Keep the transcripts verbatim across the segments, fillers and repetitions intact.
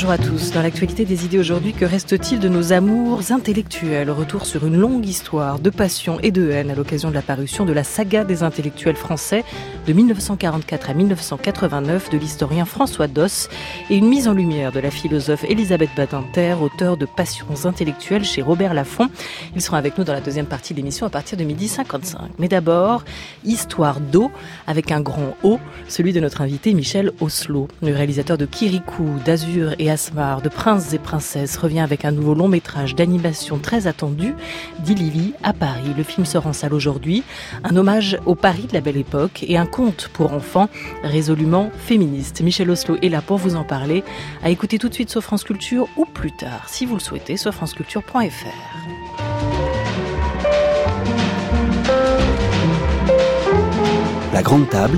Bonjour à tous. Dans l'actualité des idées aujourd'hui, que reste-t-il de nos amours intellectuels ? Retour sur une longue histoire de passion et de haine à l'occasion de la parution de la saga des intellectuels français de dix-neuf cent quarante-quatre à dix-neuf cent quatre-vingt-neuf de l'historien François Doss et une mise en lumière de la philosophe Elisabeth Badinter, auteure de Passions intellectuelles chez Robert Laffont. Ils seront avec nous dans la deuxième partie de l'émission à partir de midi cinquante-cinq. Mais d'abord, histoire d'eau avec un grand O, celui de notre invité Michel Oslo, le réalisateur de Kirikou, d'Azur et Asmar, de Princes et Princesses, revient avec un nouveau long métrage d'animation très attendu, Dilili à Paris. Le film sort en salle aujourd'hui, un hommage au Paris de la Belle Époque et un conte pour enfants résolument féministe. Michel Oslo est là pour vous en parler, à écouter tout de suite sur France Culture ou plus tard, si vous le souhaitez, sur franceculture point f r. La grande table.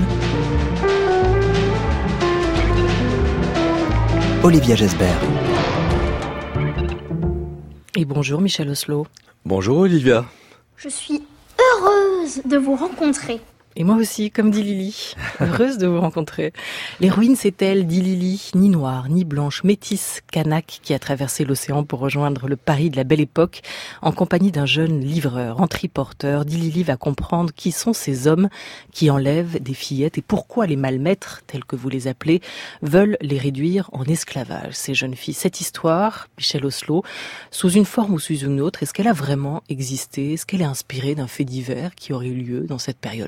Olivia Gesbert. Et bonjour Michel Oslo. Bonjour Olivia. Je suis heureuse de vous rencontrer. Et moi aussi, comme dit Lily, heureuse de vous rencontrer. L'héroïne, c'est elle, dit Lily, ni noire, ni blanche, métisse, kanak, qui a traversé l'océan pour rejoindre le Paris de la Belle Époque, en compagnie d'un jeune livreur, en triporteur. Dit Lily va comprendre qui sont ces hommes qui enlèvent des fillettes et pourquoi les malmaîtres, tels que vous les appelez, veulent les réduire en esclavage, ces jeunes filles. Cette histoire, Michel Oslo, sous une forme ou sous une autre, est-ce qu'elle a vraiment existé ? Est-ce qu'elle est inspirée d'un fait divers qui aurait eu lieu dans cette période-là ?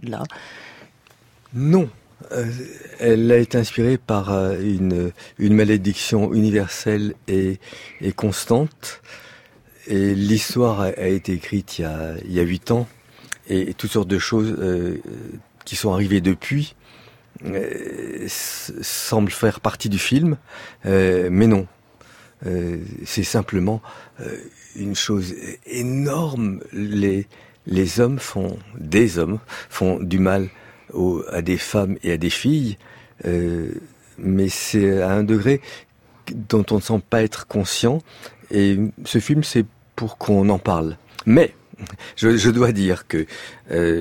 Non, euh, elle a été inspirée par euh, une, une malédiction universelle et, et constante. Et l'histoire a, a été écrite il y a, il y a huit ans. Et, et toutes sortes de choses euh, qui sont arrivées depuis euh, semblent faire partie du film. Euh, mais non, euh, c'est simplement euh, une chose énorme. Les, les hommes font, des hommes font du mal Aux, à des femmes et à des filles, euh, mais c'est à un degré dont on ne semble pas être conscient, et ce film c'est pour qu'on en parle. Mais je, je dois dire que euh,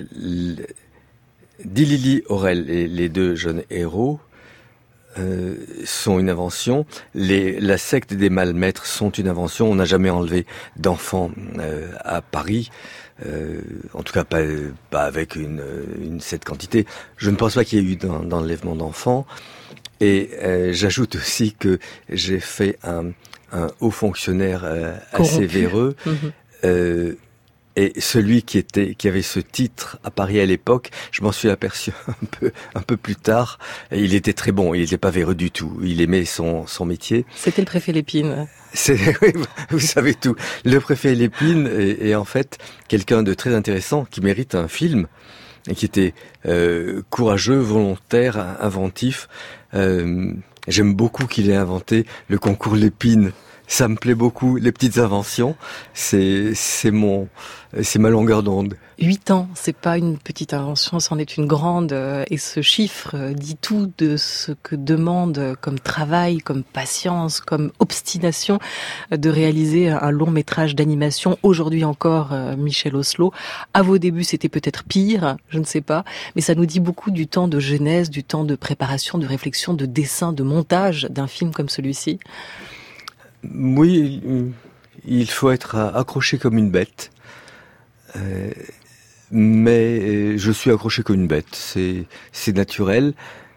Dilili, Aurel et les deux jeunes héros euh, sont une invention. Les, la secte des malmaîtres sont une invention. On n'a jamais enlevé d'enfants euh, à Paris. Euh, en tout cas pas, pas avec une, une cette quantité. Je ne pense pas qu'il y ait eu d'enlèvement d'enfants. Et euh, j'ajoute aussi que j'ai fait un, un haut fonctionnaire euh, assez véreux. Mmh. Euh, et celui qui était, qui avait ce titre à Paris à l'époque, je m'en suis aperçu un peu, un peu plus tard. Et il était très bon. Il n'était pas véreux du tout. Il aimait son, son métier. C'était le préfet Lépine. C'est, oui, vous savez tout. Le préfet Lépine est, est en fait quelqu'un de très intéressant qui mérite un film et qui était euh, courageux, volontaire, inventif. Euh, j'aime beaucoup qu'il ait inventé le concours Lépine. Ça me plaît beaucoup, les petites inventions. C'est, c'est mon, c'est ma longueur d'onde. Huit ans, c'est pas une petite invention, c'en est une grande. Et ce chiffre dit tout de ce que demande comme travail, comme patience, comme obstination de réaliser un long métrage d'animation. Aujourd'hui encore, Michel Oslo. À vos débuts, c'était peut-être pire, je ne sais pas. Mais ça nous dit beaucoup du temps de genèse, du temps de préparation, de réflexion, de dessin, de montage d'un film comme celui-ci. Oui, il faut être accroché comme une bête. Euh, mais je suis accroché comme une bête. C'est, c'est naturel.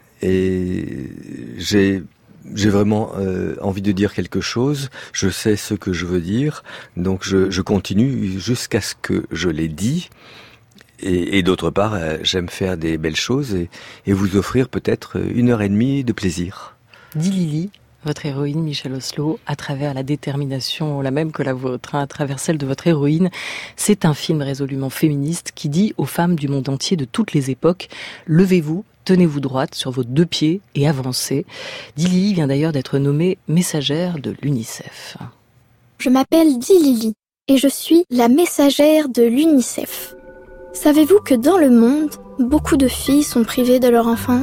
Et j'ai, j'ai vraiment euh, envie de dire quelque chose. Je sais ce que je veux dire. Donc je, je continue jusqu'à ce que je l'ai dit. Et, et d'autre part, euh, j'aime faire des belles choses et, et vous offrir peut-être une heure et demie de plaisir. Dis Lily. Votre héroïne, Michel Oslo, à travers la détermination, la même que la vôtre, hein, à travers celle de votre héroïne, c'est un film résolument féministe qui dit aux femmes du monde entier de toutes les époques, levez-vous, tenez-vous droite sur vos deux pieds et avancez. Dilili vient d'ailleurs d'être nommée messagère de l'UNICEF. Je m'appelle Dilili et je suis la messagère de l'UNICEF. Savez-vous que dans le monde, beaucoup de filles sont privées de leur enfance ?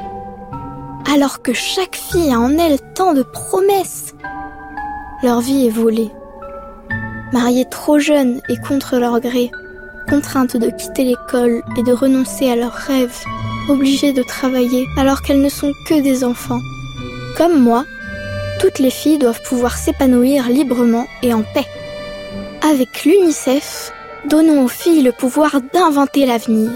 Alors que chaque fille a en elle tant de promesses. Leur vie est volée. Mariées trop jeunes et contre leur gré, contraintes de quitter l'école et de renoncer à leurs rêves, obligées de travailler alors qu'elles ne sont que des enfants. Comme moi, toutes les filles doivent pouvoir s'épanouir librement et en paix. Avec l'UNICEF, donnons aux filles le pouvoir d'inventer l'avenir.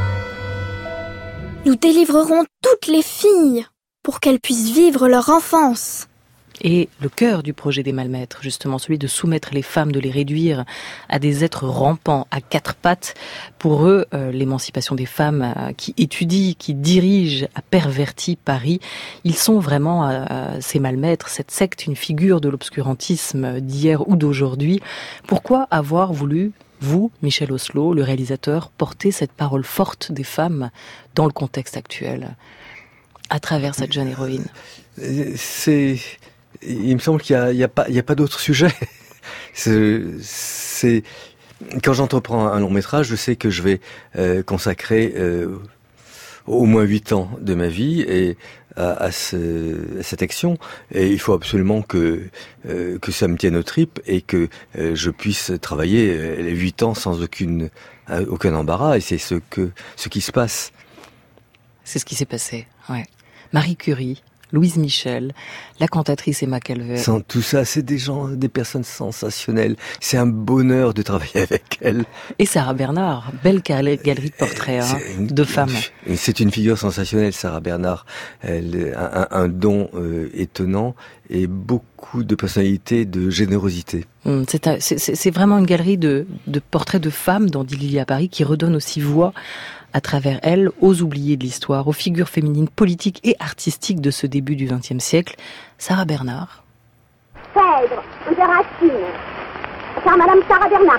Nous délivrerons toutes les filles pour qu'elles puissent vivre leur enfance. Et le cœur du projet des Malmaîtres, justement, celui de soumettre les femmes, de les réduire à des êtres rampants, à quatre pattes. Pour eux, euh, l'émancipation des femmes euh, qui étudient, qui dirigent, a perverti Paris. Ils sont vraiment, euh, ces Malmaîtres, cette secte, une figure de l'obscurantisme d'hier ou d'aujourd'hui. Pourquoi avoir voulu, vous, Michel Oslo, le réalisateur, porter cette parole forte des femmes dans le contexte actuel, à travers cette jeune héroïne ? C'est... Il me semble qu'il n'y a, il y a pas, il y a pas d'autre sujet. C'est, c'est quand j'entreprends un long métrage, je sais que je vais euh, consacrer euh, au moins huit ans de ma vie et à, à, ce, à cette action. Et il faut absolument que euh, que ça me tienne aux tripes et que euh, je puisse travailler les huit ans sans aucune euh, aucun embarras. Et c'est ce que ce qui se passe. C'est ce qui s'est passé. Ouais. Marie Curie, Louise Michel, la cantatrice Emma Calvert. Sans tout ça, c'est des gens, des personnes sensationnelles. C'est un bonheur de travailler avec elles. Et Sarah Bernard, belle galerie de portraits hein, une, de femmes. Une, c'est une figure sensationnelle, Sarah Bernard. Elle a un, un don euh, étonnant et beaucoup de personnalité, de générosité. C'est, un, c'est, c'est vraiment une galerie de, de portraits de femmes dans dix Lily à Paris qui redonne aussi voix à travers elle, aux oubliés de l'histoire, aux figures féminines politiques et artistiques de ce début du vingtième siècle. Sarah Bernard. Phèdre, de Racine, car Madame Sarah Bernard.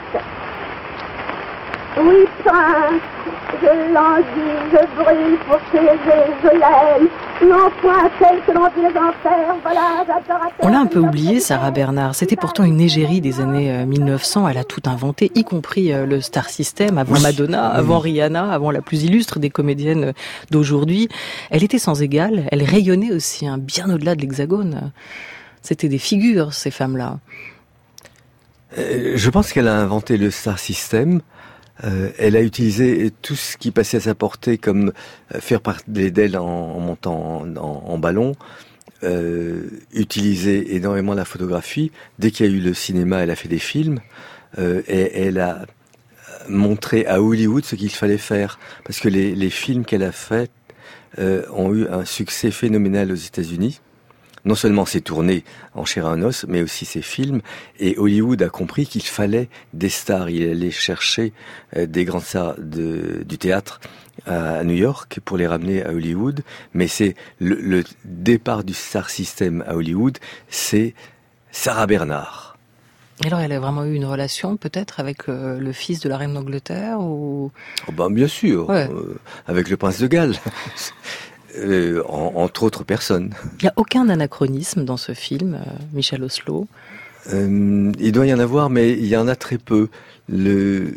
Oui, prince, je l'envie, je brûle pour chérir, je l'aime. Non, point celle que l'on dit les enfers, voilà, j'adore. On l'a un peu oublié, Sarah Bernard. C'était pourtant une égérie des années mille neuf cents. Elle a tout inventé, y compris le Star System, avant Madonna, avant Rihanna, avant la plus illustre des comédiennes d'aujourd'hui. Elle était sans égale. Elle rayonnait aussi, hein, bien au-delà de l'Hexagone. C'était des figures, ces femmes-là. Euh, je pense qu'elle a inventé le Star System. Euh, elle a utilisé tout ce qui passait à sa portée, comme euh, faire parler d'elle en, en montant en, en, en ballon, euh, utiliser énormément la photographie. Dès qu'il y a eu le cinéma, elle a fait des films, euh, et elle a montré à Hollywood ce qu'il fallait faire, parce que les, les films qu'elle a faits euh, ont eu un succès phénoménal aux États-Unis. Non seulement ses tournées en chair et en os, mais aussi ses films. Et Hollywood a compris qu'il fallait des stars. Il allait chercher des grandes stars de, du théâtre à New York pour les ramener à Hollywood. Mais c'est le, le départ du Star System à Hollywood, c'est Sarah Bernard. Et alors, elle a vraiment eu une relation, peut-être, avec euh, le fils de la reine d'Angleterre ou... Oh ben, bien sûr, ouais. euh, avec le prince de Galles. Euh, en, entre autres personnes. Il n'y a aucun anachronisme dans ce film, euh, Michel Oslo. Euh, il doit y en avoir, mais il y en a très peu. Le...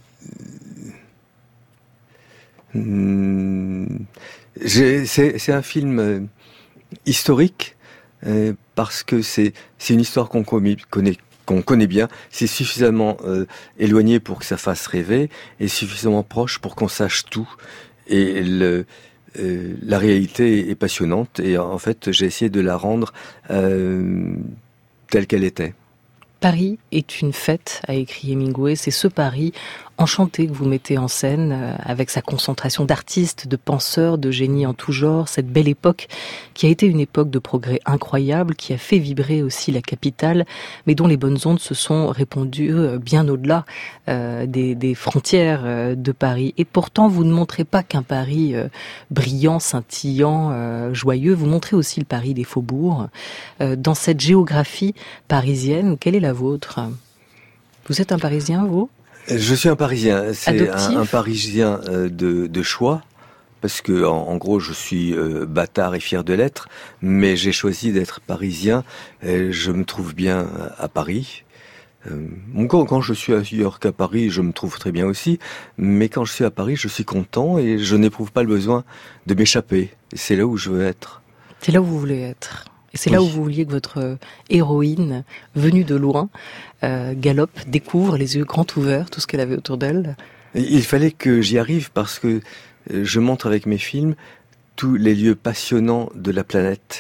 J'ai, c'est, c'est un film euh, historique euh, parce que c'est, c'est une histoire qu'on connaît, qu'on connaît bien. C'est suffisamment euh, éloigné pour que ça fasse rêver et suffisamment proche pour qu'on sache tout. Et le Euh, la réalité est passionnante et en fait j'ai essayé de la rendre euh, telle qu'elle était. Paris est une fête, a écrit Hemingway. C'est ce Paris enchanté que vous mettez en scène, euh, avec sa concentration d'artistes, de penseurs, de génies en tout genre, cette belle époque qui a été une époque de progrès incroyable, qui a fait vibrer aussi la capitale, mais dont les bonnes ondes se sont répandues euh, bien au-delà euh, des, des frontières euh, de Paris. Et pourtant, vous ne montrez pas qu'un Paris euh, brillant, scintillant, euh, joyeux, vous montrez aussi le Paris des faubourgs. Euh, dans cette géographie parisienne, quelle est la vôtre ? Vous êtes un Parisien, vous ? Je suis un Parisien. C'est un, un Parisien euh, de, de choix, parce que en, en gros, je suis euh, bâtard et fier de l'être, mais j'ai choisi d'être Parisien. Et je me trouve bien à Paris. Euh, quand, quand je suis ailleurs qu'à Paris, je me trouve très bien aussi. Mais quand je suis à Paris, je suis content et je n'éprouve pas le besoin de m'échapper. Et c'est là où je veux être. C'est là où vous voulez être. Et c'est oui. là où vous vouliez que votre héroïne, venue de loin, euh, galope, découvre, les yeux grands ouverts, tout ce qu'elle avait autour d'elle. Il fallait que j'y arrive parce que je montre avec mes films tous les lieux passionnants de la planète.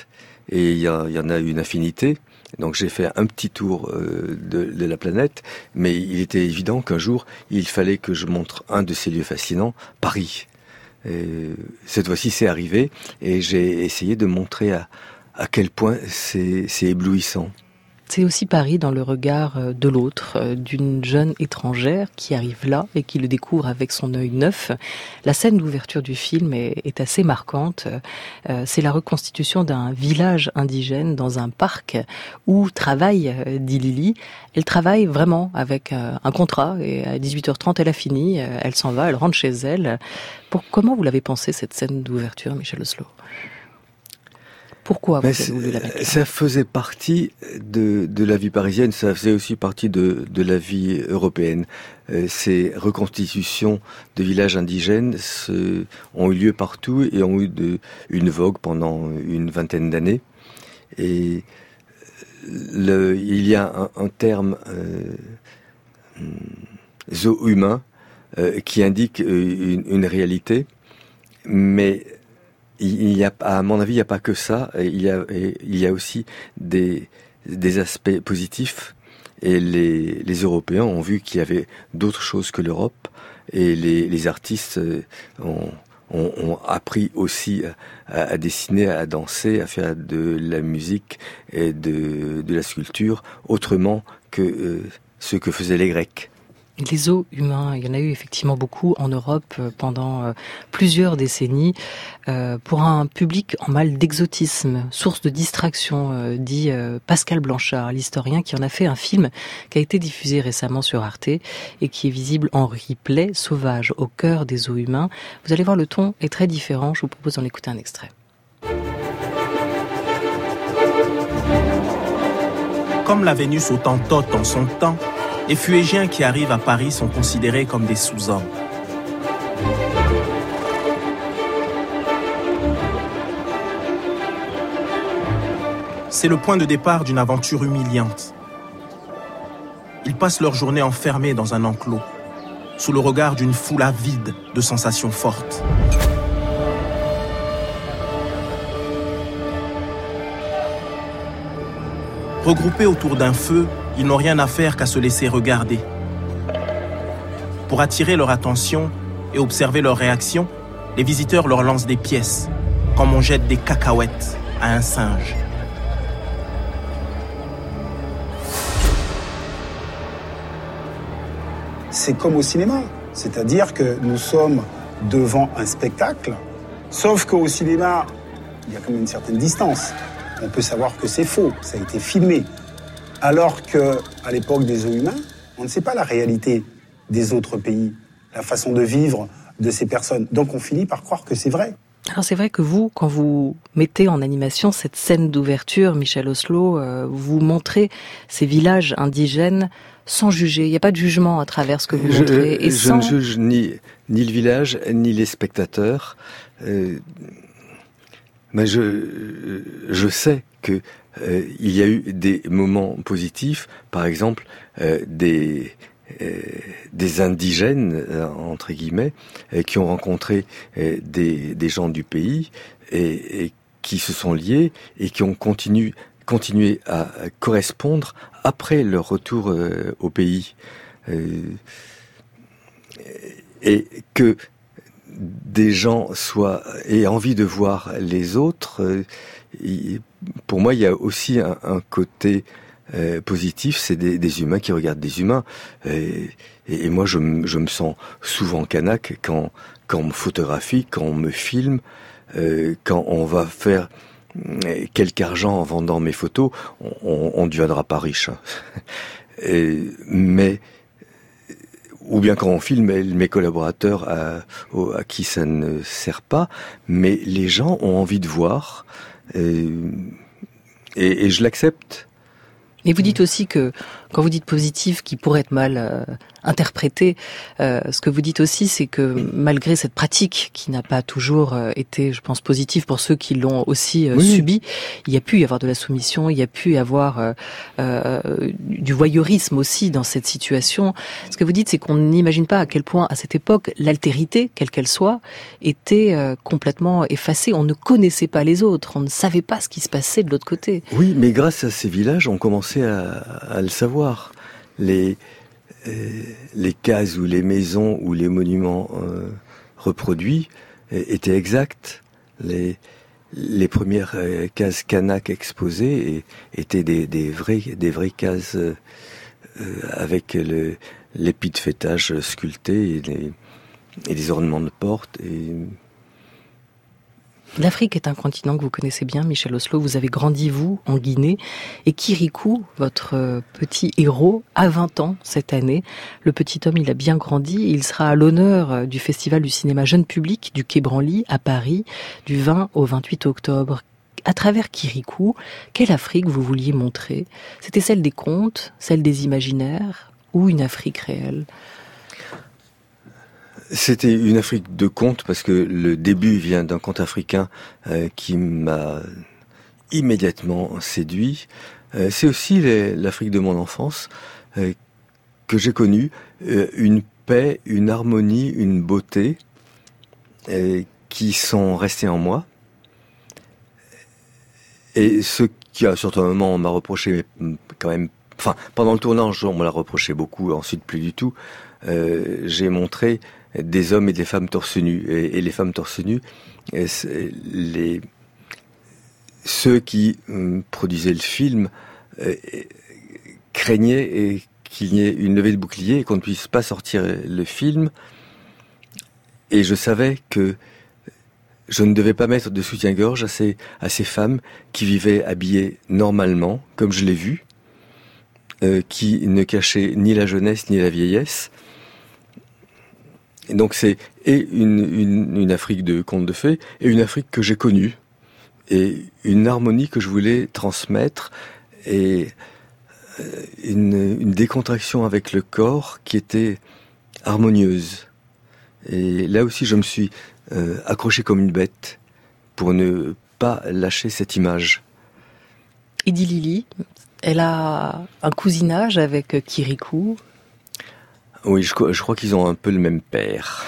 et il y, y en a une infinité. Donc j'ai fait un petit tour euh, de, de la planète, mais il était évident qu'un jour, il fallait que je montre un de ces lieux fascinants, Paris. Et cette fois-ci, c'est arrivé, et j'ai essayé de montrer à, à quel point c'est, c'est éblouissant. C'est aussi Paris dans le regard de l'autre, d'une jeune étrangère qui arrive là et qui le découvre avec son œil neuf. La scène d'ouverture du film est, est assez marquante. C'est la reconstitution d'un village indigène dans un parc où travaille Dilili. Elle travaille vraiment avec un contrat et à dix-huit heures trente, elle a fini. Elle s'en va, elle rentre chez elle. Pour, comment vous l'avez pensé cette scène d'ouverture, Michel Oslo ? Pourquoi vous avez voulu la mettre ? Ça faisait partie de, de la vie parisienne, ça faisait aussi partie de, de la vie européenne. Euh, ces reconstitutions de villages indigènes se, ont eu lieu partout et ont eu de, une vogue pendant une vingtaine d'années. Et le, il y a un, un terme euh, zoo-humain euh, qui indique une, une réalité, mais il y a, à mon avis, il n'y a pas que ça. Il y a, il y a aussi des, des aspects positifs. Et les, les Européens ont vu qu'il y avait d'autres choses que l'Europe. Et les, les artistes ont, ont, ont appris aussi à, à dessiner, à danser, à faire de la musique et de, de la sculpture autrement que euh, ce que faisaient les Grecs. Les zoos humains, il y en a eu effectivement beaucoup en Europe pendant plusieurs décennies, euh, pour un public en mal d'exotisme, source de distraction, euh, dit euh, Pascal Blanchard, l'historien qui en a fait un film qui a été diffusé récemment sur Arte et qui est visible en replay, Sauvage, au cœur des zoos humains. Vous allez voir, le ton est très différent, je vous propose d'en écouter un extrait. Comme la Vénus autantote en son temps, les Fuégiens qui arrivent à Paris sont considérés comme des sous-hommes. C'est le point de départ d'une aventure humiliante. Ils passent leur journée enfermés dans un enclos, sous le regard d'une foule avide de sensations fortes. Regroupés autour d'un feu, ils n'ont rien à faire qu'à se laisser regarder. Pour attirer leur attention et observer leur réaction, les visiteurs leur lancent des pièces, comme on jette des cacahuètes à un singe. C'est comme au cinéma, c'est-à-dire que nous sommes devant un spectacle, sauf qu'au cinéma, il y a quand même une certaine distance. On peut savoir que c'est faux, ça a été filmé. Alors qu'à l'époque des zoos humains, on ne sait pas la réalité des autres pays, la façon de vivre de ces personnes. Donc on finit par croire que c'est vrai. Alors c'est vrai que vous, quand vous mettez en animation cette scène d'ouverture, Michel Oslo, euh, vous montrez ces villages indigènes sans juger. Il n'y a pas de jugement à travers ce que vous je, montrez. Et je sans... ne juge ni, ni le village, ni les spectateurs. Euh, mais je, je sais que euh, il y a eu des moments positifs, par exemple euh, des euh, des indigènes euh, entre guillemets euh, qui ont rencontré euh, des des gens du pays et, et qui se sont liés et qui ont continué continué à correspondre après leur retour euh, au pays, euh, et que des gens soient aient envie de voir les autres. Euh, pour moi, il y a aussi un, un côté euh, positif, c'est des, des humains qui regardent des humains. Et, et, et moi, je, je me sens souvent canaque quand, quand on me photographie, quand on me filme, euh, quand on va faire quelque argent en vendant mes photos, on, on ne deviendra pas riche. Et, mais ou bien quand on filme mes collaborateurs à, à qui ça ne sert pas, mais les gens ont envie de voir, et, et, et je l'accepte. Mais vous dites aussi que, quand vous dites positif, qui pourrait être mal euh, interpréter. Euh, ce que vous dites aussi, c'est que malgré cette pratique qui n'a pas toujours euh, été, je pense, positive pour ceux qui l'ont aussi euh, oui. subi, il y a pu y avoir de la soumission, il y a pu y avoir euh, euh, du voyeurisme aussi dans cette situation. Ce que vous dites, c'est qu'on n'imagine pas à quel point, à cette époque, l'altérité, quelle qu'elle soit, était euh, complètement effacée. On ne connaissait pas les autres, on ne savait pas ce qui se passait de l'autre côté. Oui, mais grâce à ces villages, on commençait à, à le savoir. Les euh, les cases ou les maisons ou les monuments euh, reproduits euh, étaient exacts. Les les premières euh, cases Kanak exposées et, étaient des des vraies des vraies cases euh, avec le l'épi de fêtage sculpté et les et les ornements de porte. Et l'Afrique est un continent que vous connaissez bien, Michel Oslo. Vous avez grandi, vous, en Guinée. Et Kirikou, votre petit héros, a vingt ans cette année. Le petit homme, il a bien grandi. Il sera à l'honneur du Festival du cinéma jeune public du Quai Branly à Paris, du vingt au vingt-huit octobre. À travers Kirikou, quelle Afrique vous vouliez montrer ? C'était celle des contes, celle des imaginaires, ou une Afrique réelle ? C'était une Afrique de contes parce que le début vient d'un conte africain euh, qui m'a immédiatement séduit. Euh, c'est aussi les, l'Afrique de mon enfance euh, que j'ai connue, euh, une paix, une harmonie, une beauté euh, qui sont restées en moi. Et ce qui à un certain moment on m'a reproché, mais quand même, enfin pendant le tournage on me l'a reproché beaucoup, ensuite plus du tout. Euh, j'ai montré des hommes et des femmes torse nu, et, et les femmes torse nu, les ceux qui euh, produisaient le film euh, craignaient et qu'il y ait une levée de bouclier et qu'on ne puisse pas sortir le film. Et je savais que je ne devais pas mettre de soutien-gorge à ces à ces femmes qui vivaient habillées normalement, comme je l'ai vu, euh, qui ne cachaient ni la jeunesse ni la vieillesse. Et donc c'est et une, une, une Afrique de contes de fées et une Afrique que j'ai connue et une harmonie que je voulais transmettre et une, une décontraction avec le corps qui était harmonieuse. Et là aussi je me suis euh, accroché comme une bête pour ne pas lâcher cette image. Idy Lily, elle a un cousinage avec Kirikou. Oui, je, je crois qu'ils ont un peu le même père.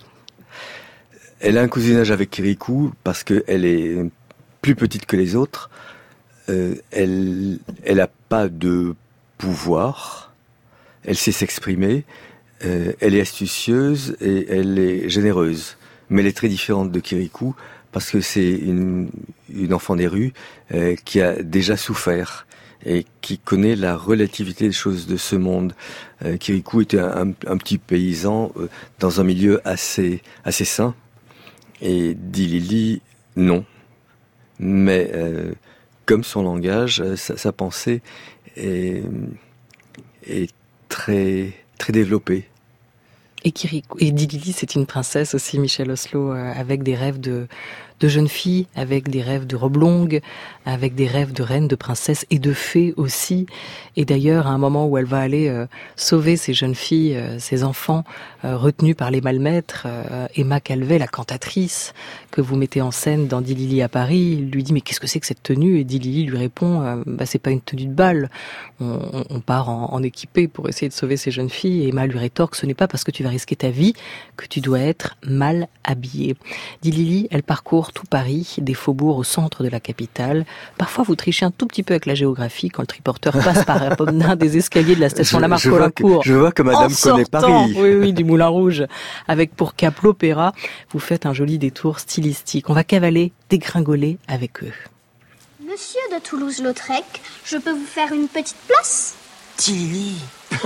Elle a un cousinage avec Kirikou parce qu'elle est plus petite que les autres. Euh, elle elle a pas de pouvoir. Elle sait s'exprimer. Euh, elle est astucieuse et elle est généreuse. Mais elle est très différente de Kirikou parce que c'est une, une enfant des rues euh, qui a déjà souffert et qui connaît la relativité des choses de ce monde. Euh, Kirikou était un, un petit paysan euh, dans un milieu assez assez sain, et Idy Lily, non. Mais euh, comme son langage, sa, sa pensée est, est très très développée. Et Kirikou, et Idy Lily, c'est une princesse aussi, Michel Oslo, euh, avec des rêves de de jeune fille, avec des rêves de robe longue, avec des rêves de reine, de princesse et de fée aussi. Et d'ailleurs, à un moment où elle va aller euh, sauver ces jeunes filles, euh, ces enfants euh, retenus par les malmaîtres, euh, Emma Calvet, la cantatrice que vous mettez en scène dans Idy Lily à Paris, lui dit « Mais qu'est-ce que c'est que cette tenue ?» Et Idy Lily lui répond euh, « Bah c'est pas une tenue de bal. On, on part en, en équipé pour essayer de sauver ces jeunes filles. » Et Emma lui rétorque « Ce n'est pas parce que tu vas risquer ta vie que tu dois être mal habillée. » Idy Lily, elle parcourt tout Paris, des faubourgs au centre de la capitale. Parfois, vous trichez un tout petit peu avec la géographie quand le triporteur passe par un des escaliers de la station Lamarck-Colincourt. Je vois que madame connaît Paris. Oui, oui, du Moulin Rouge. Avec pour cap l'Opéra, vous faites un joli détour stylistique. On va cavaler, dégringoler avec eux. Monsieur de Toulouse-Lautrec, je peux vous faire une petite place ? Tilly.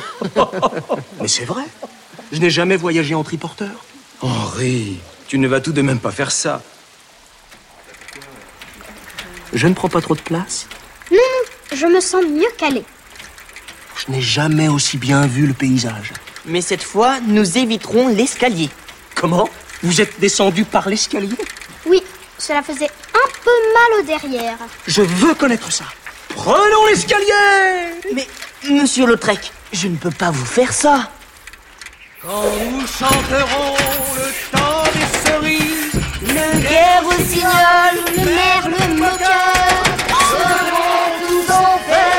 Mais c'est vrai, je n'ai jamais voyagé en triporteur. Henri, tu ne vas tout de même pas faire ça. Je ne prends pas trop de place ? Non, non, je me sens mieux calée. Je n'ai jamais aussi bien vu le paysage. Mais cette fois, nous éviterons l'escalier. Comment ? Vous êtes descendu par l'escalier ? Oui, cela faisait un peu mal au derrière. Je veux connaître ça. Prenons l'escalier ! Mais, monsieur Lautrec, je ne peux pas vous faire ça. Quand nous chanterons le temps des cerises, le guerre au signol, le merle moqueur, seront tous en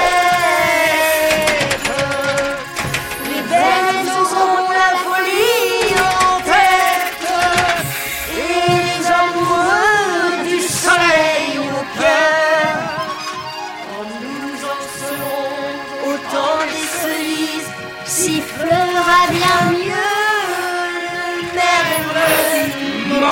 fête. Les belles auront la folie en tête, et les amoureux du soleil au cœur. Quand nous en serons au temps des cerises, sifflera bien mieux le merle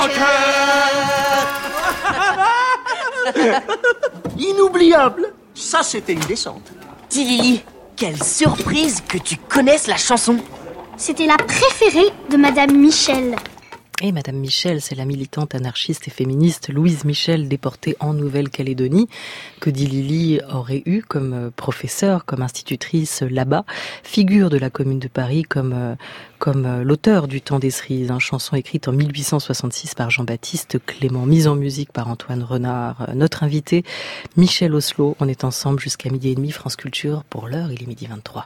moqueur. Inoubliable. Ça, c'était une descente. Dis Lily, quelle surprise que tu connaisses la chanson. C'était la préférée de Madame Michel. Et Madame Michel, c'est la militante anarchiste et féministe Louise Michel, déportée en Nouvelle-Calédonie, que dit Lily aurait eu comme professeure, comme institutrice là-bas, figure de la Commune de Paris comme, comme l'auteur du Temps des cerises, une chanson écrite en mille huit cent soixante-six par Jean-Baptiste Clément, mise en musique par Antoine Renard. Notre invité, Michel Oslo, on est ensemble jusqu'à midi et demi, France Culture. Pour l'heure, il est midi vingt-trois.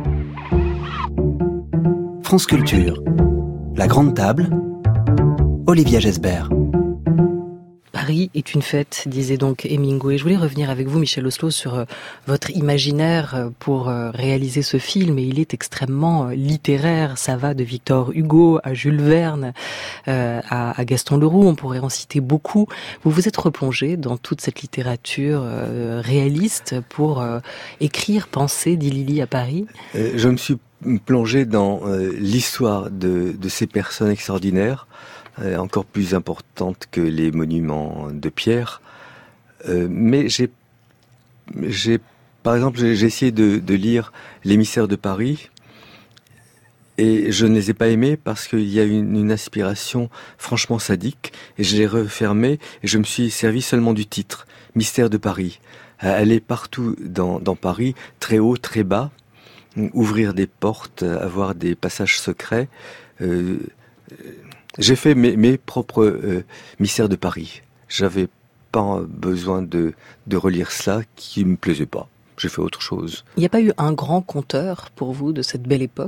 France Culture, la grande table, Olivia Gesbert. Paris est une fête, disait donc Hemingway. Je voulais revenir avec vous, Michel Oslo, sur euh, votre imaginaire pour euh, réaliser ce film. Et il est extrêmement euh, littéraire. Ça va de Victor Hugo à Jules Verne, euh, à, à Gaston Leroux. On pourrait en citer beaucoup. Vous vous êtes replongé dans toute cette littérature euh, réaliste pour euh, écrire, penser, dit Lily, à Paris. Euh, je me suis plongé dans euh, l'histoire de, de ces personnes extraordinaires, euh, encore plus importantes que les monuments de pierre. Euh, mais j'ai, j'ai, par exemple, j'ai, j'ai essayé de, de lire L'émissaire de Paris, et je ne les ai pas aimés parce qu'il y a une, une aspiration franchement sadique, et je l'ai refermé, et je me suis servi seulement du titre, Mystère de Paris. Elle est partout dans, dans Paris, très haut, très bas, ouvrir des portes, avoir des passages secrets. Euh, j'ai fait mes, mes propres euh, mystères de Paris. J'avais pas besoin de, de relire cela, qui me plaisait pas. J'ai fait autre chose. Il n'y a pas eu un grand conteur pour vous de cette belle époque ?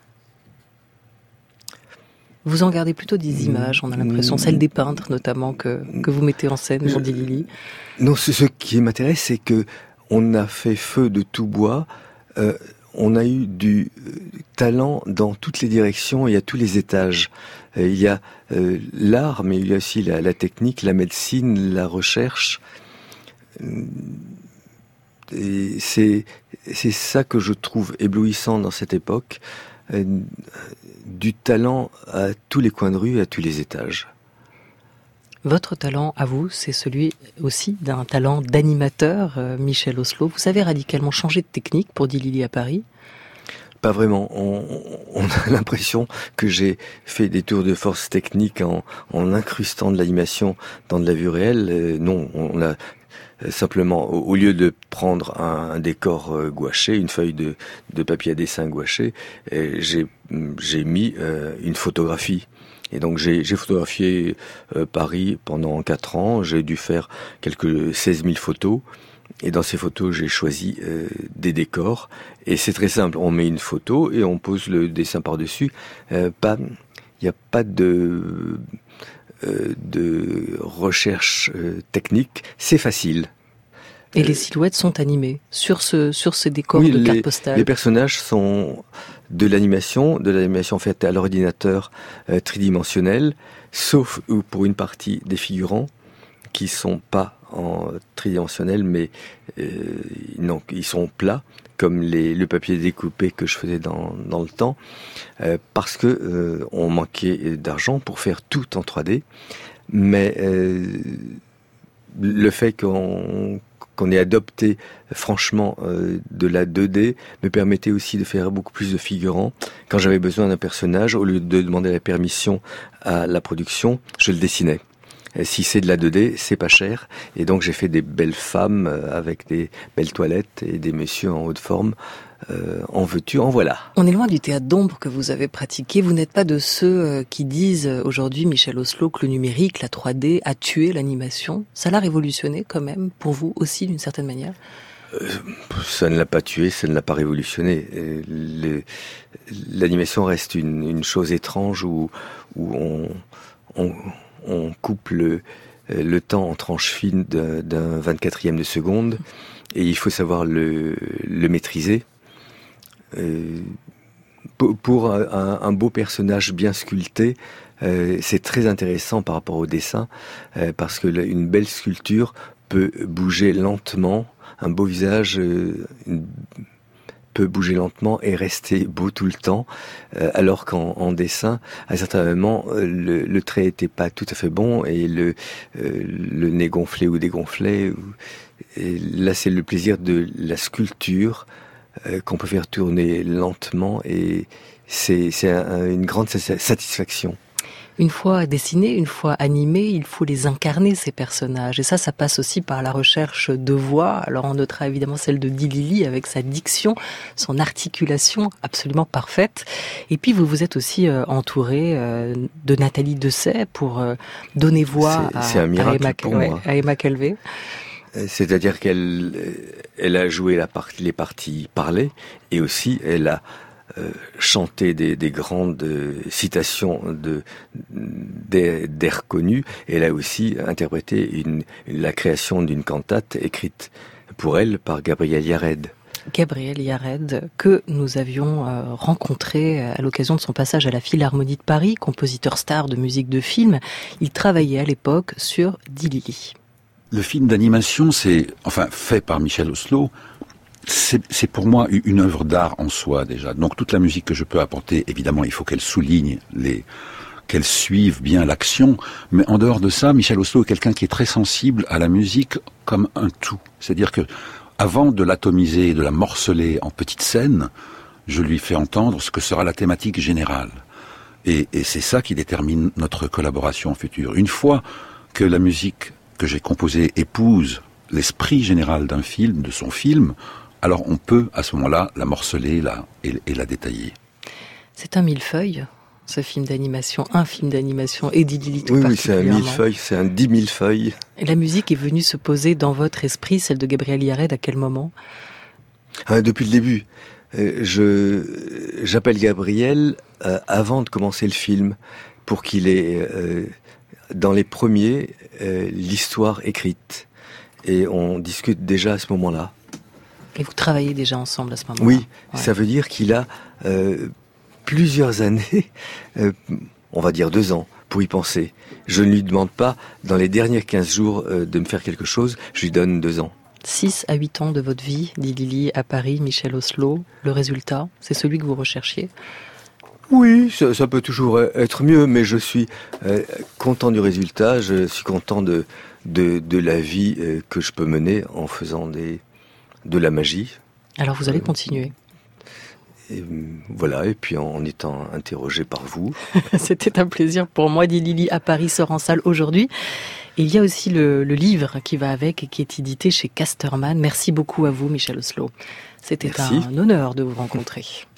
Vous en gardez plutôt des images, on a l'impression, celles des peintres notamment, que, que vous mettez en scène, nous dit Lily. Non, ce, ce qui m'intéresse, c'est que on a fait feu de tout bois. Euh, on a eu du talent dans toutes les directions et à tous les étages. Euh, il y a euh, l'art, mais il y a aussi la, la technique, la médecine, la recherche. Et c'est, c'est ça que je trouve éblouissant dans cette époque. Euh, du talent à tous les coins de rue et à tous les étages. Votre talent, à vous, c'est celui aussi d'un talent d'animateur, euh, Michel Oslo. Vous avez radicalement changé de technique pour dit Lily à Paris ? Pas vraiment. On, on a l'impression que j'ai fait des tours de force techniques en, en incrustant de l'animation dans de la vue réelle. Euh, non, on a simplement, au, au lieu de prendre un, un décor euh, gouaché, une feuille de, de papier à dessin gouaché, euh, j'ai, j'ai mis euh, une photographie. Et donc j'ai, j'ai photographié euh, Paris pendant quatre ans. J'ai dû faire quelques seize mille photos. Et dans ces photos, j'ai choisi euh, des décors. Et c'est très simple. On met une photo et on pose le dessin par-dessus. Euh, pas, il n'y a pas de, euh, de recherche euh, technique. C'est facile. Et les silhouettes sont animées sur ce sur ces décors oui, de les, cartes postales. Les personnages sont de l'animation, de l'animation faite à l'ordinateur euh, tridimensionnel, sauf pour une partie des figurants qui sont pas en tridimensionnel, mais euh, non, ils sont plats, comme les, le papier découpé que je faisais dans, dans le temps, euh, parce que euh, on manquait d'argent pour faire tout en trois D, mais euh, le fait qu'on qu'on ait adopté franchement euh, de la deux D me permettait aussi de faire beaucoup plus de figurants. Quand j'avais besoin d'un personnage, au lieu de demander la permission à la production, je le dessinais. Et si c'est de la deux D, c'est pas cher. Et donc j'ai fait des belles femmes euh, avec des belles toilettes et des messieurs en haute forme. Euh, en veux-tu, en voilà. On est loin du théâtre d'ombre que vous avez pratiqué. Vous n'êtes pas de ceux qui disent aujourd'hui, Michel Oslo, que le numérique, la trois D, a tué l'animation. Ça l'a révolutionné quand même, pour vous aussi, d'une certaine manière ? Euh, ça ne l'a pas tué, ça ne l'a pas révolutionné. Le, l'animation reste une, une chose étrange où, où on, on, on coupe le, le temps en tranches fines d'un, d'un vingt-quatrième de seconde et il faut savoir le, le maîtriser. Euh, pour pour un, un beau personnage bien sculpté, euh, c'est très intéressant par rapport au dessin euh, parce que une belle sculpture peut bouger lentement. Un beau visage euh, une, peut bouger lentement et rester beau tout le temps, euh, alors qu'en en dessin, à certains moments, euh, le, le trait était pas tout à fait bon et le, euh, le nez gonflé ou dégonflé. Ou, et là, c'est le plaisir de la sculpture euh, qu'on peut faire tourner lentement et c'est, c'est un, une grande satisfaction. Une fois dessinés, une fois animés, il faut les incarner, ces personnages. Et ça, ça passe aussi par la recherche de voix. Alors on notera évidemment celle de Dilili avec sa diction, son articulation absolument parfaite. Et puis vous vous êtes aussi euh, entouré euh, de Nathalie Dessay pour euh, donner voix c'est, à, c'est un miracle à, Emma, pour ouais, moi. à Emma Calvé. C'est-à-dire qu'elle elle a joué la part, les parties parlées et aussi elle a Euh, chanter des, des grandes euh, citations de, des, d'air connus. Elle a aussi interprété une, la création d'une cantate écrite pour elle par Gabriel Yared. Gabriel Yared, que nous avions euh, rencontré à l'occasion de son passage à la Philharmonie de Paris, compositeur star de musique de film. Il travaillait à l'époque sur Dilili. Le film d'animation, c'est, enfin, fait par Michel Oslo, C'est, c'est pour moi une œuvre d'art en soi déjà. Donc toute la musique que je peux apporter, évidemment, il faut qu'elle souligne les, qu'elle suive bien l'action. Mais en dehors de ça, Michel Oslo est quelqu'un qui est très sensible à la musique comme un tout. C'est-à-dire que avant de l'atomiser et de la morceler en petites scènes, je lui fais entendre ce que sera la thématique générale. Et, et c'est ça qui détermine notre collaboration future. Une fois que la musique que j'ai composée épouse l'esprit général d'un film, de son film, alors on peut, à ce moment-là, la morceler la, et, et la détailler. C'est un millefeuille, ce film d'animation, un film d'animation, et Dilili tout oui, particulièrement. Oui, c'est un millefeuille, c'est un dix millefeuilles. Et la musique est venue se poser dans votre esprit, celle de Gabriel Yared, à quel moment ? ah, Depuis le début. Euh, je, j'appelle Gabriel euh, avant de commencer le film, pour qu'il ait, euh, dans les premiers, euh, l'histoire écrite. Et on discute déjà à ce moment-là. Et vous travaillez déjà ensemble à ce moment-là ? Oui, ouais. Ça veut dire qu'il a euh, plusieurs années, euh, on va dire deux ans, pour y penser. Je ne lui demande pas, dans les derniers quinze jours, euh, de me faire quelque chose, je lui donne deux ans. six à huit ans de votre vie, dit Lily, à Paris, Michel Oslo. Le résultat, c'est celui que vous recherchiez ? Oui, ça, ça peut toujours être mieux, mais je suis euh, content du résultat, je suis content de, de, de la vie euh, que je peux mener en faisant des, de la magie. Alors vous allez euh, continuer. Et voilà, et puis en, en étant interrogé par vous. C'était un plaisir pour moi, dit Lily, à Paris, sort en salle aujourd'hui. Et il y a aussi le, le livre qui va avec et qui est édité chez Casterman. Merci beaucoup à vous, Michel Oslo. C'était Merci. Un honneur de vous rencontrer.